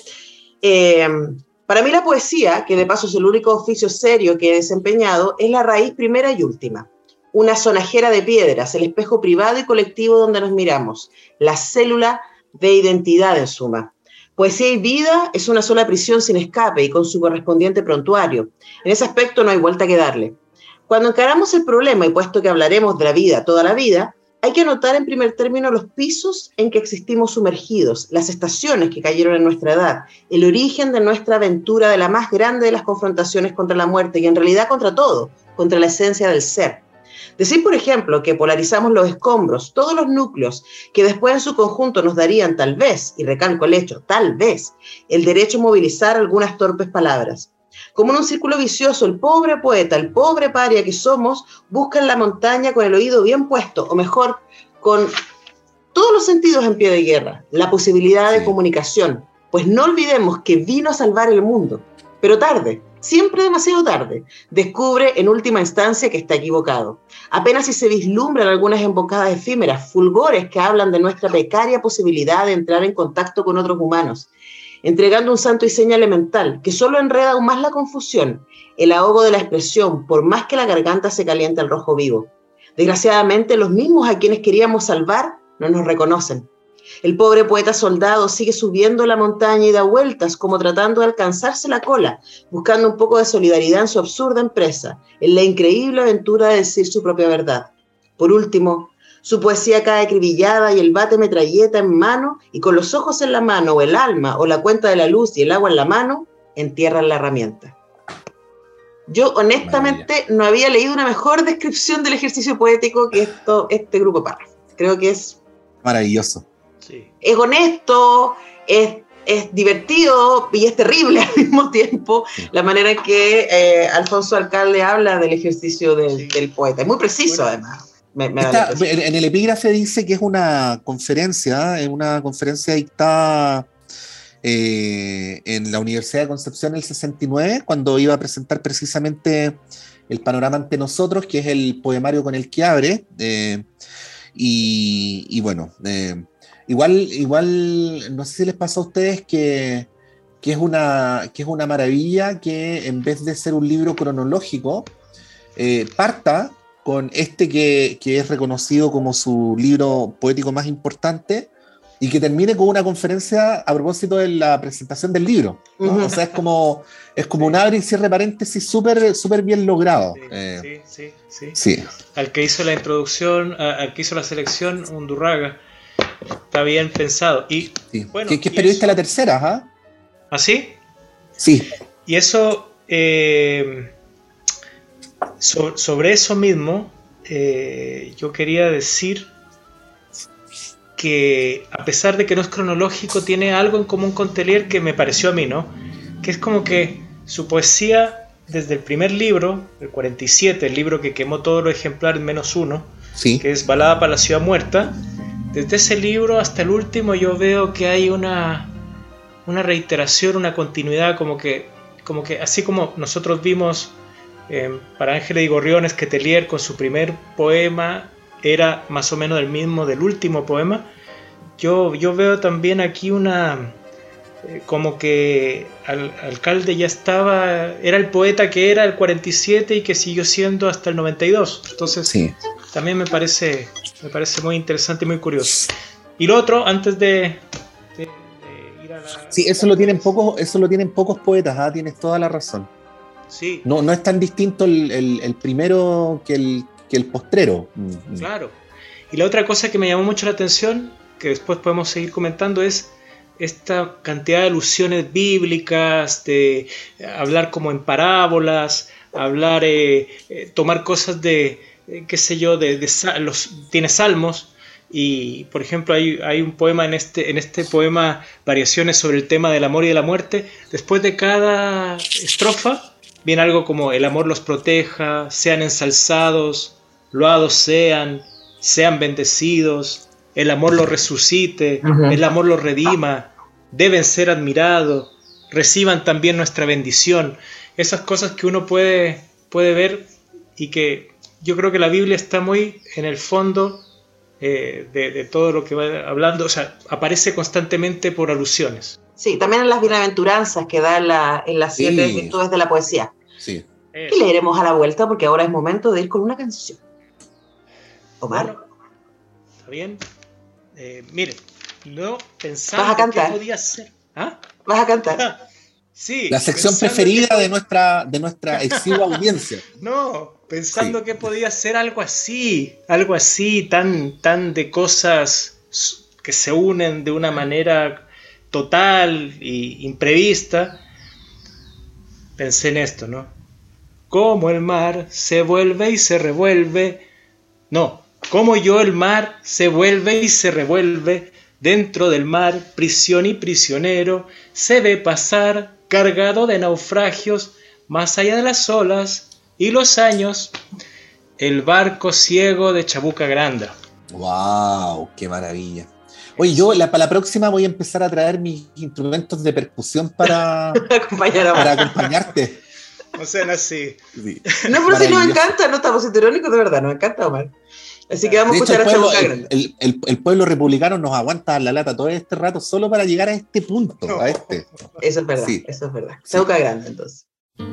[SPEAKER 4] para mí la poesía, que de paso es el único oficio serio que he desempeñado, es la raíz primera y última. Una sonajera de piedras, el espejo privado y colectivo donde nos miramos, la célula de identidad en suma. Poesía y vida es una sola prisión sin escape y con su correspondiente prontuario. En ese aspecto no hay vuelta que darle. Cuando encaramos el problema, y puesto que hablaremos de la vida toda la vida, hay que anotar en primer término los pisos en que existimos sumergidos, las estaciones que cayeron en nuestra edad, el origen de nuestra aventura de la más grande de las confrontaciones contra la muerte, y en realidad contra todo, contra la esencia del ser. Decir, por ejemplo, que polarizamos los escombros, todos los núcleos, que después en su conjunto nos darían tal vez, y recalco el hecho, tal vez, el derecho a movilizar algunas torpes palabras. Como en un círculo vicioso, el pobre poeta, el pobre paria que somos, busca en la montaña con el oído bien puesto, o mejor, con todos los sentidos en pie de guerra, la posibilidad de comunicación, pues no olvidemos que vino a salvar el mundo, pero tarde, siempre demasiado tarde, descubre en última instancia que está equivocado. Apenas si se vislumbran algunas embocadas efímeras, fulgores que hablan de nuestra precaria posibilidad de entrar en contacto con otros humanos, entregando un santo y seña elemental que solo enreda aún más la confusión, el ahogo de la expresión, por más que la garganta se caliente al rojo vivo. Desgraciadamente, los mismos a quienes queríamos salvar no nos reconocen. El pobre poeta soldado sigue subiendo la montaña y da vueltas como tratando de alcanzarse la cola, buscando un poco de solidaridad en su absurda empresa, en la increíble aventura de decir su propia verdad. Por último, su poesía cae acribillada y el bate metralleta en mano, y con los ojos en la mano, o el alma, o la cuenta de la luz y el agua en la mano, entierran la herramienta. Yo honestamente no había leído una mejor descripción del ejercicio poético que este grupo de párrafos. Creo que es
[SPEAKER 3] maravilloso.
[SPEAKER 5] Sí.
[SPEAKER 4] Es honesto, es divertido y es terrible al mismo tiempo, la manera en que Alfonso Alcalde habla del ejercicio del poeta. Es muy preciso, además.
[SPEAKER 3] En el epígrafe dice que es una conferencia dictada en la Universidad de Concepción en el 69, cuando iba a presentar precisamente El panorama ante nosotros, que es el poemario con el que abre. Y bueno, igual, no sé si les pasa a ustedes que es una maravilla que en vez de ser un libro cronológico, parta con que es reconocido como su libro poético más importante, y que termine con una conferencia a propósito de la presentación del libro, ¿no? O sea, es como un abre y cierre paréntesis súper bien logrado.
[SPEAKER 5] Sí. Al que hizo la introducción, al que hizo la selección, Undurraga, está bien pensado. Y,
[SPEAKER 3] sí.
[SPEAKER 5] Bueno,
[SPEAKER 3] que es periodista de La Tercera, ¿ah?
[SPEAKER 5] ¿Ah, sí?
[SPEAKER 3] Sí.
[SPEAKER 5] Y eso, sobre eso mismo, yo quería decir que a pesar de que no es cronológico, tiene algo en común con Tellier que me pareció a mí, ¿no? Que es como que su poesía, desde el primer libro, el 47, el libro que quemó todos los ejemplares menos uno,
[SPEAKER 3] sí,
[SPEAKER 5] que es Balada para la Ciudad Muerta, desde ese libro hasta el último yo veo que hay una reiteración, una continuidad, como que así como nosotros vimos para Ángeles y Gorriones que Tellier con su primer poema era más o menos el mismo del último poema, yo veo también aquí como que Alcalde ya era el poeta que era el 47 y que siguió siendo hasta el 92. Entonces sí, también me parece muy interesante y muy curioso. Y lo otro, antes de ir a la...
[SPEAKER 3] Sí, eso lo tienen pocos poetas, ¿ah? Tienes toda la razón.
[SPEAKER 5] Sí.
[SPEAKER 3] No es tan distinto el primero que el postrero.
[SPEAKER 5] Claro. Y la otra cosa que me llamó mucho la atención, que después podemos seguir comentando, es esta cantidad de alusiones bíblicas, de hablar como en parábolas, tomar cosas de, qué sé yo, tiene salmos. Y por ejemplo hay un poema en este poema, Variaciones sobre el tema del amor y de la muerte. Después de cada estrofa viene algo como: el amor los proteja, sean ensalzados, loados sean bendecidos, el amor los resucite, el amor los redima, deben ser admirados, reciban también nuestra bendición. Esas cosas que uno puede ver, y que yo creo que la Biblia está muy en el fondo de todo lo que va hablando, o sea, aparece constantemente por alusiones.
[SPEAKER 4] Sí, también en las bienaventuranzas que da en las 7 virtudes de la poesía.
[SPEAKER 3] Sí.
[SPEAKER 4] Y leeremos a la vuelta, porque ahora es momento de ir con una canción. Omar.
[SPEAKER 5] Bueno, está bien. Mire, no pensaba que podía ser. ¿Ah?
[SPEAKER 4] ¿Vas a cantar?
[SPEAKER 5] Sí.
[SPEAKER 3] La sección preferida de nuestra exigua audiencia.
[SPEAKER 5] No, pensando que podía ser algo así, tan de cosas que se unen de una manera total e imprevista. Pensé en esto, ¿no? Como el mar se vuelve y se revuelve. No, como yo el mar se vuelve y se revuelve. Dentro del mar, prisión y prisionero, se ve pasar cargado de naufragios, más allá de las olas y los años, el barco ciego de Chabuca Granda.
[SPEAKER 3] ¡Wow! ¡Qué maravilla! Oye, yo para la próxima voy a empezar a traer mis instrumentos de percusión para acompañarte.
[SPEAKER 5] No sean así.
[SPEAKER 3] Sí.
[SPEAKER 4] No, pero si nos encanta, no estamos irónicos, de verdad, nos encanta, Omar. Así que vamos a escuchar a Chabuca Granda.
[SPEAKER 3] El pueblo republicano nos aguanta la lata todo este rato solo para llegar a este punto. No.
[SPEAKER 4] Eso es verdad, sí. Eso es verdad. Chabuca Granda, entonces.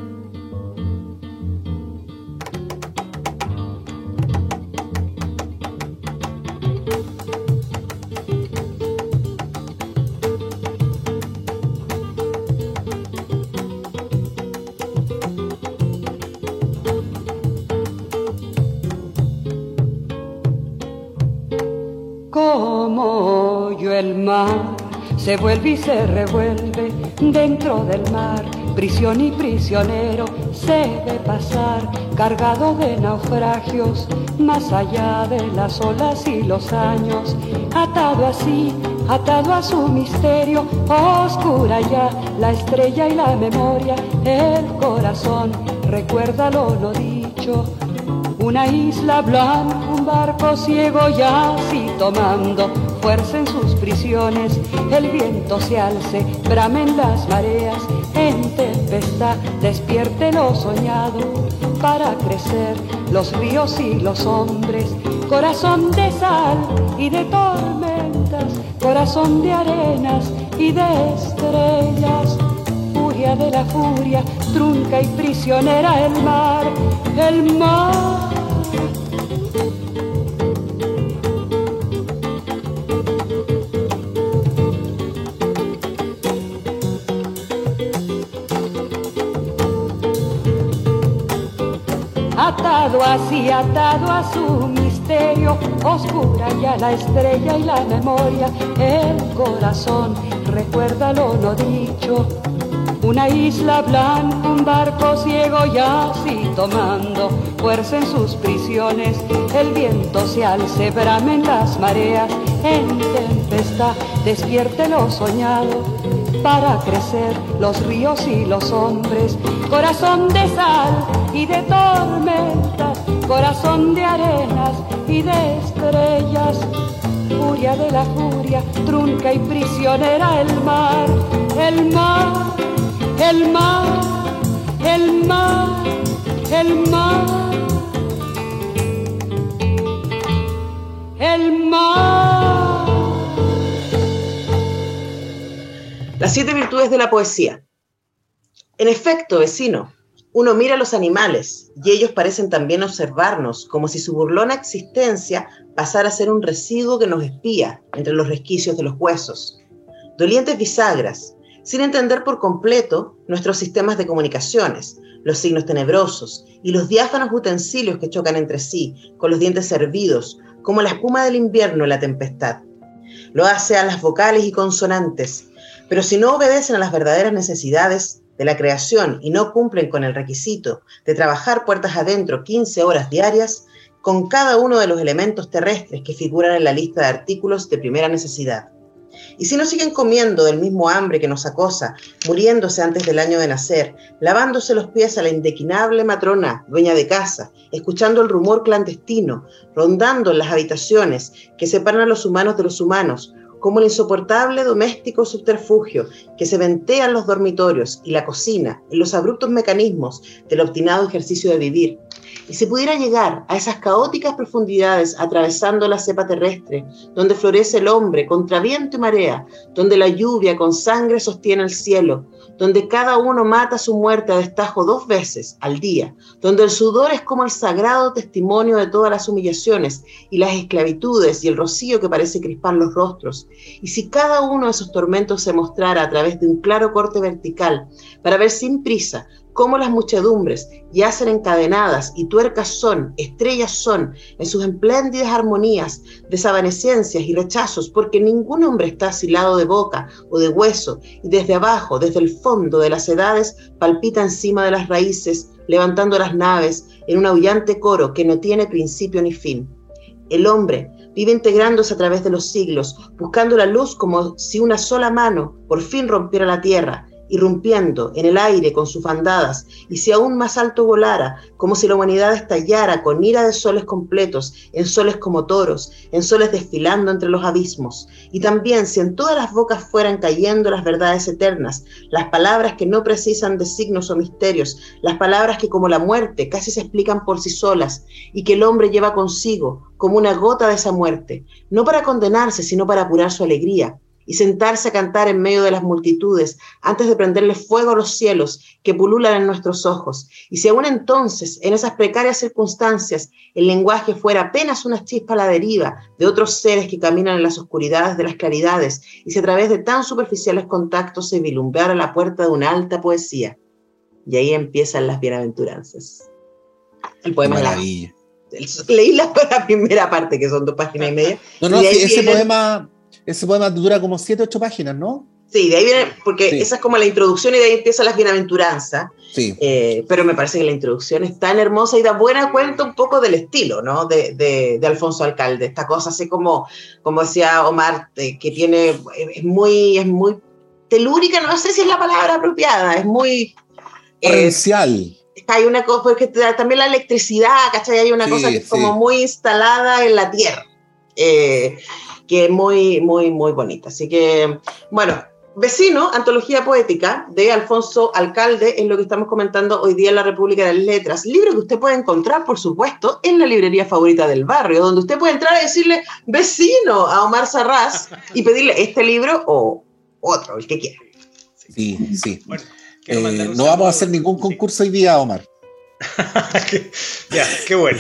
[SPEAKER 6] Como yo el mar se vuelve y se revuelve dentro del mar, prisión y prisionero se ve pasar, cargado de naufragios, más allá de las olas y los años, atado así, atado a su misterio, oscura ya la estrella y la memoria, el corazón recuerda lo no dicho. Una isla blanca, un barco ciego ya así tomando fuerza en sus prisiones, el viento se alce, bramen las mareas, en tempestad despierte lo soñado, para crecer los ríos y los hombres, corazón de sal y de tormentas, corazón de arenas y de estrellas, furia de la furia, trunca y prisionera el mar, el mar. Atado así, atado a su misterio, oscura ya la estrella y la memoria, el corazón recuerda lo no dicho, una isla blanca, un barco ciego y así tomando fuerza en sus prisiones, el viento se alce, bramen las mareas, en tempestad despierte lo soñado, para crecer los ríos y los hombres, corazón de sal y de tormentas, corazón de arenas y de estrellas, furia de la furia, trunca y prisionera el mar, el mar, el mar, el mar, el mar, el mar.
[SPEAKER 4] Las 7 virtudes de la poesía. En efecto, vecino, uno mira a los animales y ellos parecen también observarnos, como si su burlona existencia pasara a ser un residuo que nos espía entre los resquicios de los huesos. Dolientes bisagras, sin entender por completo nuestros sistemas de comunicaciones, los signos tenebrosos y los diáfanos utensilios que chocan entre sí, con los dientes hervidos, como la espuma del invierno en la tempestad. Lo hace a las vocales y consonantes, pero si no obedecen a las verdaderas necesidades de la creación y no cumplen con el requisito de trabajar puertas adentro 15 horas diarias, con cada uno de los elementos terrestres que figuran en la lista de artículos de primera necesidad. Y si no siguen comiendo del mismo hambre que nos acosa, muriéndose antes del año de nacer, lavándose los pies a la indequinable matrona, dueña de casa, escuchando el rumor clandestino, rondando en las habitaciones que separan a los humanos de los humanos, como el insoportable doméstico subterfugio que se ventea en los dormitorios y la cocina, en los abruptos mecanismos del obstinado ejercicio de vivir. Y si pudiera llegar a esas caóticas profundidades atravesando la cepa terrestre, donde florece el hombre contra viento y marea, donde la lluvia con sangre sostiene el cielo, donde cada uno mata su muerte a destajo 2 veces al día, donde el sudor es como el sagrado testimonio de todas las humillaciones y las esclavitudes y el rocío que parece crispar los rostros, y si cada uno de esos tormentos se mostrara a través de un claro corte vertical, para ver sin prisa cómo las muchedumbres yacen encadenadas y tuercas son, estrellas son, en sus espléndidas armonías, desavanecencias y rechazos, porque ningún hombre está asilado de boca o de hueso, y desde abajo, desde el fondo de las edades, palpita encima de las raíces, levantando las naves en un aullante coro que no tiene principio ni fin. El hombre vive integrándose a través de los siglos, buscando la luz como si una sola mano por fin rompiera la tierra, irrumpiendo en el aire con sus bandadas, y si aún más alto volara, como si la humanidad estallara con ira de soles completos, en soles como toros, en soles desfilando entre los abismos. Y también si en todas las bocas fueran cayendo las verdades eternas, las palabras que no precisan de signos o misterios, las palabras que como la muerte casi se explican por sí solas, y que el hombre lleva consigo como una gota de esa muerte, no para condenarse, sino para apurar su alegría, y sentarse a cantar en medio de las multitudes antes de prenderle fuego a los cielos que pululan en nuestros ojos. Y si aún entonces, en esas precarias circunstancias, el lenguaje fuera apenas una chispa a la deriva de otros seres que caminan en las oscuridades de las claridades, y si a través de tan superficiales contactos se vislumbrara la puerta de una alta poesía. Y ahí empiezan las bienaventuranzas. El poema de
[SPEAKER 3] maravilla.
[SPEAKER 4] Leí la primera parte, que son 2 páginas y media.
[SPEAKER 3] No, sí, ese poema dura como 7 o 8 páginas, ¿no?
[SPEAKER 4] Sí, de ahí viene, porque esa es como la introducción y de ahí empiezan las bienaventuranzas.
[SPEAKER 3] Sí.
[SPEAKER 4] Pero me parece que la introducción es tan hermosa y da buena cuenta un poco del estilo, ¿no? De Alfonso Alcalde. Esta cosa así como decía Omar, que tiene, es muy telúrica, no sé si es la palabra apropiada, es muy...
[SPEAKER 3] Torrencial.
[SPEAKER 4] Hay una cosa, porque también la electricidad, ¿cachai? Hay una cosa que es como muy instalada en la tierra. que es muy, muy, muy bonita. Así que, bueno, Vecino, antología poética de Alfonso Alcalde, es lo que estamos comentando hoy día en la República de las Letras. Libro que usted puede encontrar, por supuesto, en la librería favorita del barrio, donde usted puede entrar y decirle vecino a Omar Sarraz y pedirle este libro o otro, el que quiera.
[SPEAKER 3] Sí, sí.
[SPEAKER 5] Bueno,
[SPEAKER 3] no vamos a hacer ningún concurso hoy día, Omar.
[SPEAKER 5] Ya, qué bueno.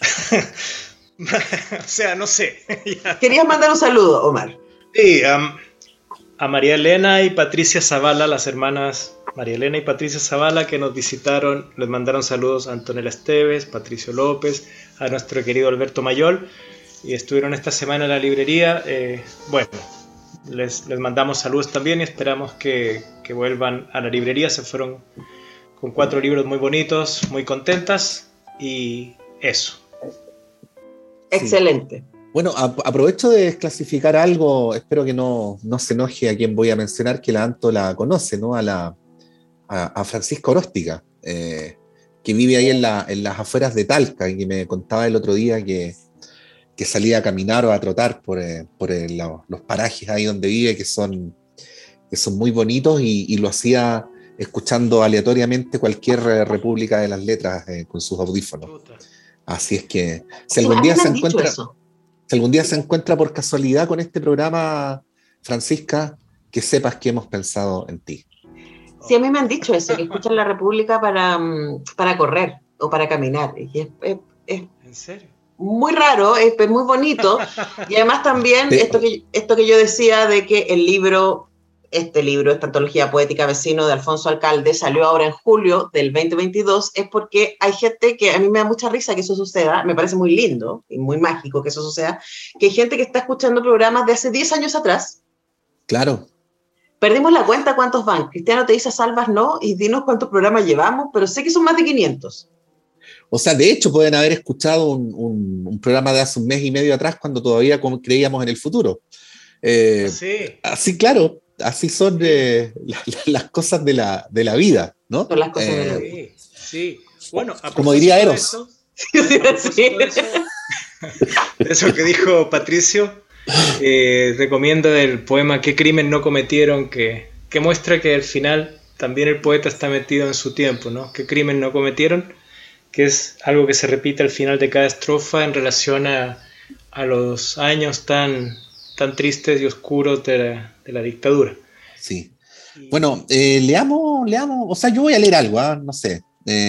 [SPEAKER 5] O sea, no sé.
[SPEAKER 4] Querías mandar un saludo, Omar.
[SPEAKER 5] Sí, a María Elena y Patricia Zavala, las hermanas María Elena y Patricia Zavala, que nos visitaron, les mandaron saludos a Antonella Esteves, Patricio López, a nuestro querido Alberto Mayol, y estuvieron esta semana en la librería. Bueno, les mandamos saludos también y esperamos que vuelvan a la librería. Se fueron con 4 libros muy bonitos, muy contentas, y eso.
[SPEAKER 4] Excelente.
[SPEAKER 3] Sí. Bueno, aprovecho de desclasificar algo, espero que no se enoje a quien voy a mencionar, que la Anto la conoce, ¿no? A Francisca Oróstica, que vive ahí en las afueras de Talca, y que me contaba el otro día que salía a caminar o a trotar por los parajes ahí donde vive, que son muy bonitos, y lo hacía escuchando aleatoriamente cualquier República de las Letras con sus audífonos. Así es que si algún día se encuentra por casualidad con este programa, Francisca, que sepas que hemos pensado en ti.
[SPEAKER 4] Sí, a mí me han dicho eso, que escuchan La República para correr o para caminar. Y es
[SPEAKER 5] ¿En serio?
[SPEAKER 4] Muy raro, es muy bonito. Y además también esto que yo decía de que este libro, esta antología poética Vecino de Alfonso Alcalde, salió ahora en julio del 2022, es porque hay gente que a mí me da mucha risa que eso suceda, me parece muy lindo y muy mágico que eso suceda, que hay gente que está escuchando programas de hace 10 años atrás.
[SPEAKER 3] Claro.
[SPEAKER 4] Perdimos la cuenta cuántos van. Cristiano te dice Salvas no, y dinos cuántos programas llevamos, pero sé que son más de 500.
[SPEAKER 3] O sea, de hecho pueden haber escuchado un programa de hace un mes y medio atrás cuando todavía creíamos en el futuro.
[SPEAKER 5] Sí.
[SPEAKER 3] Así, claro. Así son las cosas de la vida, ¿no?
[SPEAKER 4] Son las cosas de la vida.
[SPEAKER 5] Sí. Bueno,
[SPEAKER 3] como diría Eros.
[SPEAKER 5] Eso que dijo Patricio, recomiendo el poema ¿Qué crimen no cometieron? Que muestra que al final también el poeta está metido en su tiempo, ¿no? ¿Qué crimen no cometieron? Que es algo que se repite al final de cada estrofa en relación a los años tan tristes y oscuros de la dictadura.
[SPEAKER 3] Sí. Bueno, leamos, o sea, yo voy a leer algo, no sé.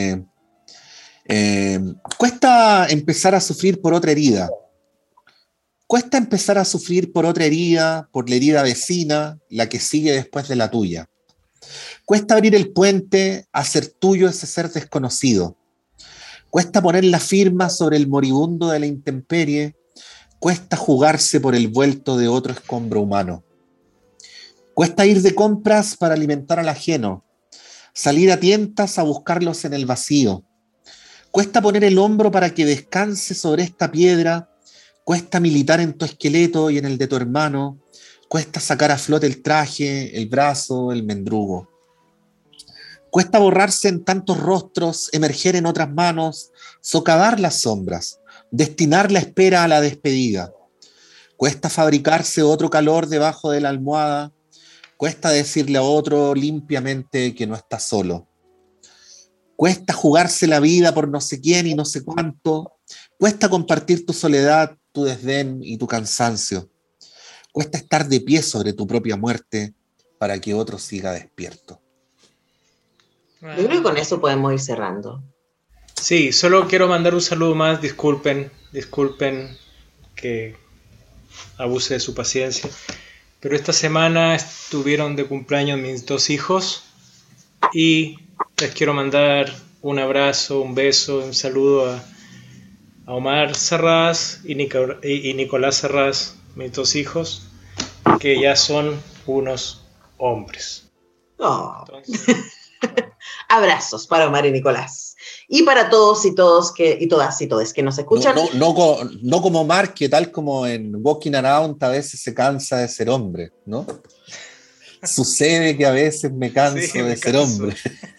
[SPEAKER 3] Cuesta empezar a sufrir por otra herida. Cuesta empezar a sufrir por otra herida, por la herida vecina, la que sigue después de la tuya. Cuesta abrir el puente, hacer tuyo ese ser desconocido. Cuesta poner la firma sobre el moribundo de la intemperie. Cuesta jugarse por el vuelto de otro escombro humano. Cuesta ir de compras para alimentar al ajeno, salir a tientas a buscarlos en el vacío. Cuesta poner el hombro para que descanse sobre esta piedra. Cuesta militar en tu esqueleto y en el de tu hermano. Cuesta sacar a flote el traje, el brazo, el mendrugo. Cuesta borrarse en tantos rostros, emerger en otras manos, socavar las sombras, destinar la espera a la despedida. Cuesta fabricarse otro calor debajo de la almohada. Cuesta decirle a otro limpiamente que no está solo. Cuesta jugarse la vida por no sé quién y no sé cuánto. Cuesta compartir tu soledad, tu desdén y tu cansancio. Cuesta estar de pie sobre tu propia muerte para que otro siga despierto.
[SPEAKER 4] Yo creo que con eso podemos ir cerrando.
[SPEAKER 5] Sí, solo quiero mandar un saludo más. Disculpen que abuse de su paciencia, pero esta semana estuvieron de cumpleaños mis 2 hijos y les quiero mandar un abrazo, un beso, un saludo a Omar Sarraz y Nicolás Sarraz, mis 2 hijos, que ya son unos hombres.
[SPEAKER 4] Oh. Abrazos para Omar y Nicolás. Y para todos y todas y todes que nos escuchan.
[SPEAKER 3] No como Omar, que tal como en Walking Around a veces se cansa de ser hombre, ¿no? Sucede que a veces me canso de ser hombre.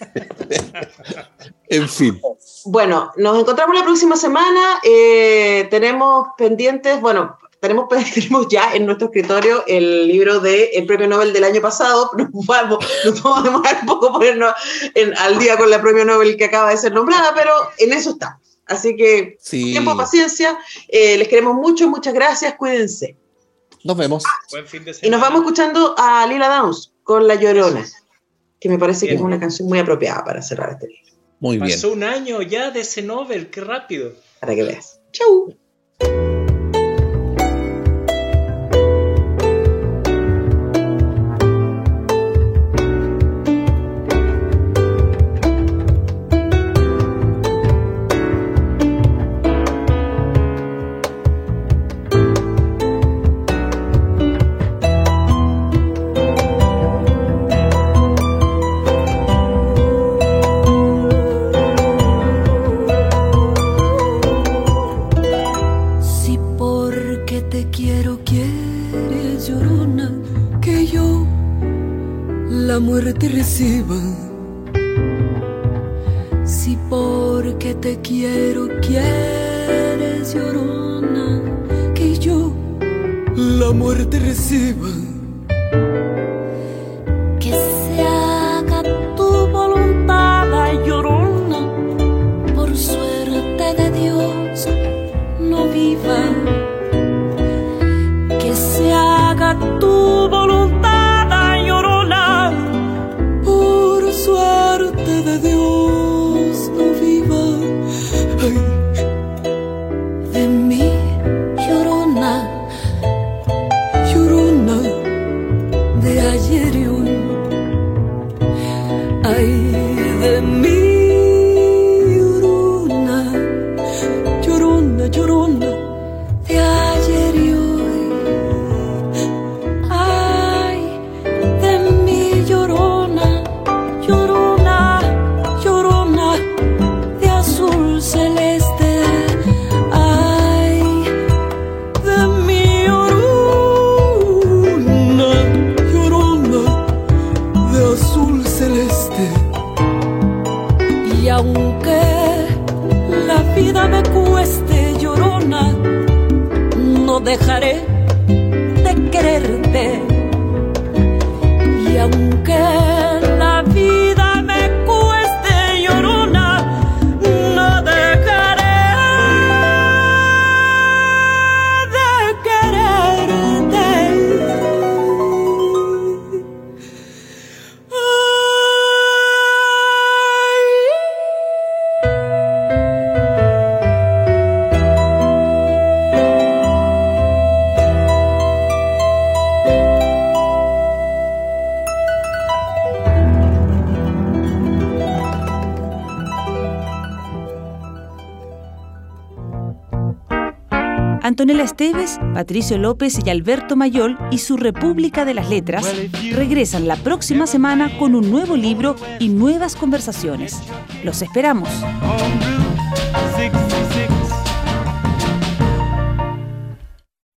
[SPEAKER 3] En fin.
[SPEAKER 4] Bueno, nos encontramos la próxima semana. Tenemos pendientes, bueno, tenemos ya en nuestro escritorio el libro del premio Nobel del año pasado. Nos vamos a demorar un poco ponernos al día con la premio Nobel que acaba de ser nombrada, pero en eso estamos. Así que tiempo, paciencia, les queremos mucho, muchas gracias, cuídense.
[SPEAKER 3] Nos vemos.
[SPEAKER 5] Buen fin de semana.
[SPEAKER 4] Y nos vamos escuchando a Lila Downs con La Llorona, que me parece que es una canción muy apropiada para cerrar este libro.
[SPEAKER 3] Muy bien.
[SPEAKER 5] Pasó un año ya de ese Nobel, qué rápido.
[SPEAKER 4] Para que veas. Chau.
[SPEAKER 7] Te reciba, si porque te quiero quieres, llorona, que yo la muerte reciba,
[SPEAKER 8] que se haga tu voluntad, ay, llorona, por suerte de Dios no viva, que se haga tu voluntad,
[SPEAKER 7] suerte de Dios no viva. Ay.
[SPEAKER 8] De mí, llorona,
[SPEAKER 7] llorona de ayer y hoy. Ay, de mí, llorona, llorona, llorona de ayer y hoy.
[SPEAKER 8] Ay, de mí, llorona, llorona, llorona de azul celeste.
[SPEAKER 7] Ay, de mi llorona, llorona de azul celeste.
[SPEAKER 8] Y aunque la vida me cueste, llorona, no dejaré de quererte. Y aunque la vida me cueste, llorona, no dejaré de quererte.
[SPEAKER 1] Antonella Esteves, Patricio López y Alberto Mayol y su República de las Letras regresan la próxima semana con un nuevo libro y nuevas conversaciones. Los esperamos.